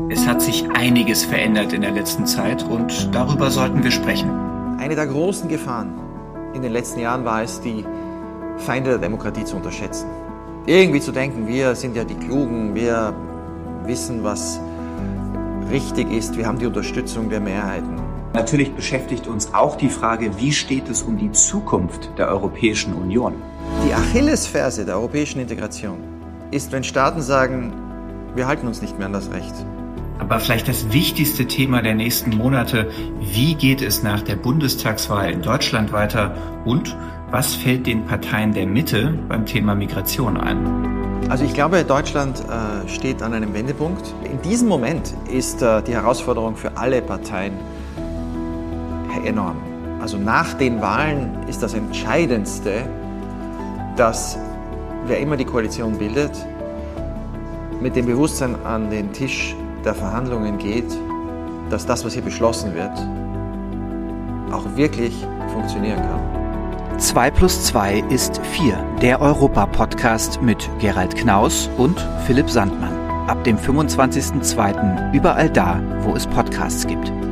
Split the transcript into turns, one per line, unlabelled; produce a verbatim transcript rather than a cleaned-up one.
Es hat sich einiges verändert in der letzten Zeit und darüber sollten wir sprechen.
Eine der großen Gefahren in den letzten Jahren war es, die Feinde der Demokratie zu unterschätzen. Irgendwie zu denken, wir sind ja die Klugen, wir wissen, was richtig ist, wir haben die Unterstützung der Mehrheiten.
Natürlich beschäftigt uns auch die Frage, wie steht es um die Zukunft der Europäischen Union?
Die Achillesferse der europäischen Integration ist, wenn Staaten sagen, wir halten uns nicht mehr an das Recht.
Aber vielleicht das wichtigste Thema der nächsten Monate, wie geht es nach der Bundestagswahl in Deutschland weiter und was fällt den Parteien der Mitte beim Thema Migration ein?
Also ich glaube, Deutschland äh, steht an einem Wendepunkt. In diesem Moment ist äh, die Herausforderung für alle Parteien enorm. Also nach den Wahlen ist das Entscheidendste, dass wer immer die Koalition bildet, mit dem Bewusstsein an den Tisch der Verhandlungen geht, dass das, was hier beschlossen wird, auch wirklich funktionieren kann.
zwei plus zwei ist vier, der Europa-Podcast mit Gerald Knaus und Philipp Sandmann. Ab dem fünfundzwanzigsten zweiten überall da, wo es Podcasts gibt.